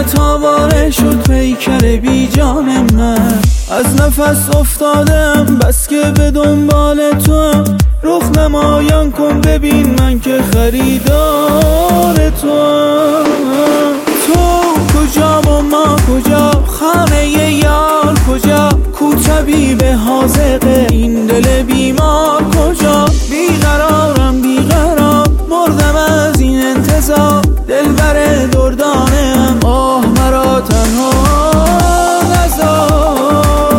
تاباره شد پیکر بی جان من. از نفس افتادم بس که به دنبال تو، رخ نمایان کن ببین من که خریدار تو. تو کجا و ما کجا، خانه یار کجا، کو طبیب حاذق این دل بیمار کجا. بیقرارم بیقرار مردم از این انتظار، دلبر دردانم آه مرا تنها نذار.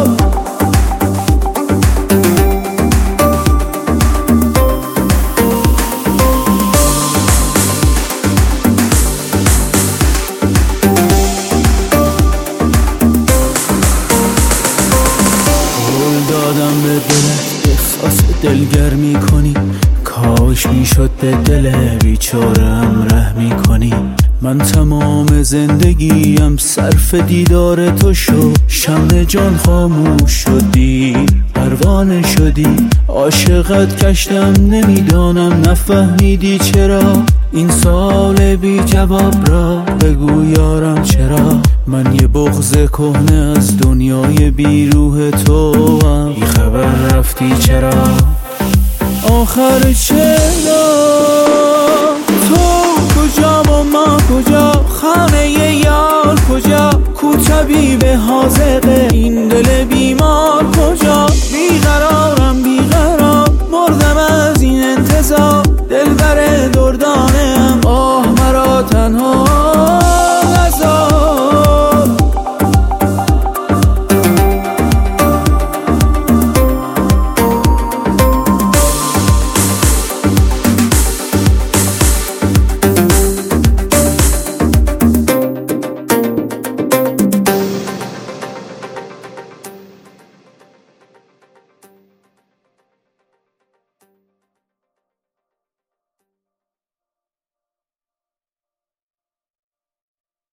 دادم به دلت احساس دلگر میکنی، کاش میشد به دل بیچارم رحم کنی. من تمام زندگیم صرف دیدار تو شد، شمع جان خاموش شدی پروانه شدی. عاشقت کشتم نمیدانم نفهمیدی چرا، این سال بی جواب را بگو یارم چرا. من یه بغض کهنه از دنیای بی روح تو هم، بی خبر رفتی چرا آخر چرا. تو کجا و ما کجا، خانه یار کجا، کو طبیب حاذق این